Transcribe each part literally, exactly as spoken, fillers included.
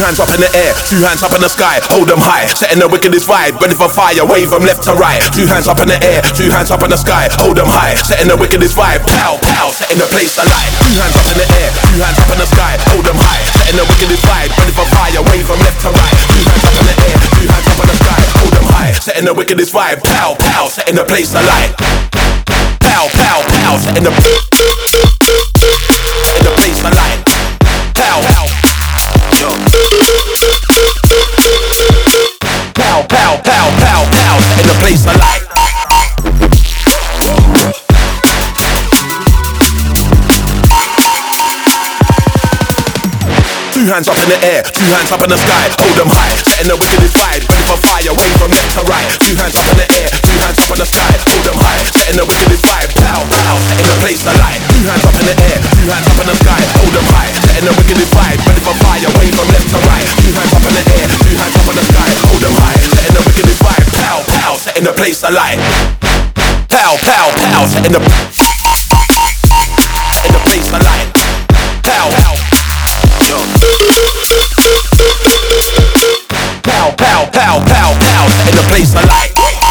hands up in the air, two hands up in the sky, hold them high, setting the wickedest vibe, ready for fire, wave them left to right. Two hands up in the air, two hands up in the sky, hold them high, setting the wickedest vibe, pow, pow, setting the place alight. Two hands up in the air, two hands up in the sky, hold them high, setting the wickedest vibe, ready for fire, wave them left to right. Two hands up in the air, two hands up in the sky, hold them high, setting the wickedest vibe, pow, pow, setting the place alight. Pow, pow, pow, setting the setting the place alight. Pow, pow, yo. Pow, pow, pow, pow, pow, setting the place alight. Two hands up in the air, two hands up in the sky, hold them high, setting the wickedest vibe, ready for fire, wave from left to right. Two hands up in the air, two hands up in the sky, hold them high, setting the wickedest vibe, pow, pow, setting the place alight. Two hands up in the air, two hands up in the sky, hold them high, setting the wickedest vibe, ready for fire, wave from left to right. Two hands up in the air, two hands up in the sky, hold them high, setting the wickedest vibe, pow, pow, setting the place alight. Pow, pow, pow, setting the setting the place alight. Pow, pow, yo. Pow, pow, pow, pow, pow, setting the place alight.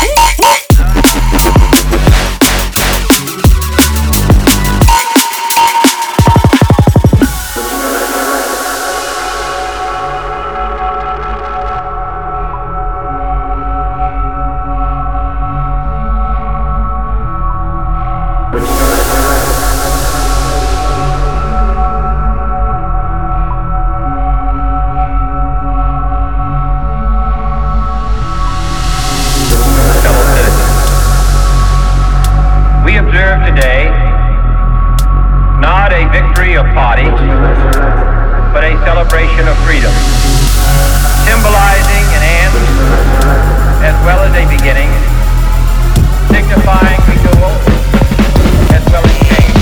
Today, not a victory of parties, but a celebration of freedom, symbolizing an end as well as a beginning, signifying renewal as well as change.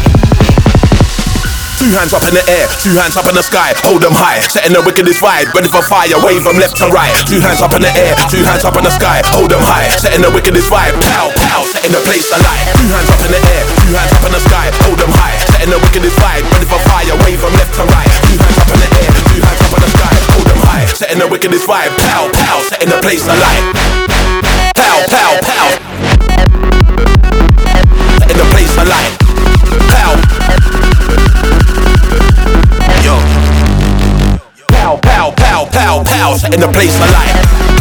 Two hands up in the air, two hands up in the sky, hold them high, setting the wickedest vibe, ready for fire, wave them left to right. Two hands up in the air, two hands up in the sky, hold them high, setting the wickedest vibe, pow, pow, setting the place alight. Two hands up in the air, two hands up in the sky, hold them high, setting the wickedest vibe, ready for fire, wave them left to right. Two hands up in the air, two hands up in the sky, hold them high, setting the wickedest vibe, pow, pow, setting the place alight. Pow, pow, pow, setting the place alight. Pow. Yo. Pow, pow, pow, pow, pow, setting the place alight.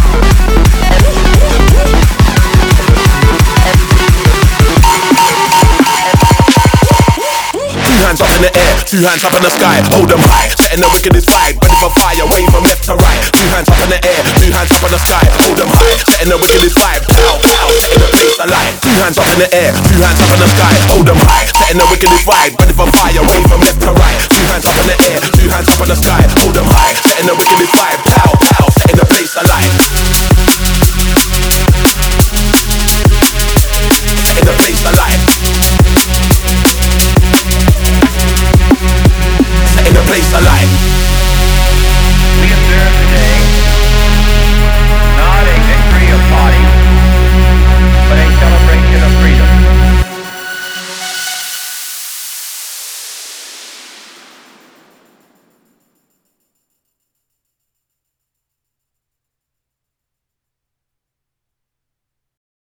Two hands up in the air, two hands up in the sky, hold them high, setting the wickedest vibe, ready for fire, wave from left to right. Two hands up in the air, two hands up in the sky, hold them high, setting the wickedest vibe, pow, pow, setting the place alight. Two hands up in the air, two hands up in the sky, hold them high, setting the wickedest vibe, ready for fire, wave from left to right. Two hands up in the air, two hands up in the sky, hold them high, setting the wickedest vibe, pow, pow, setting the place alight.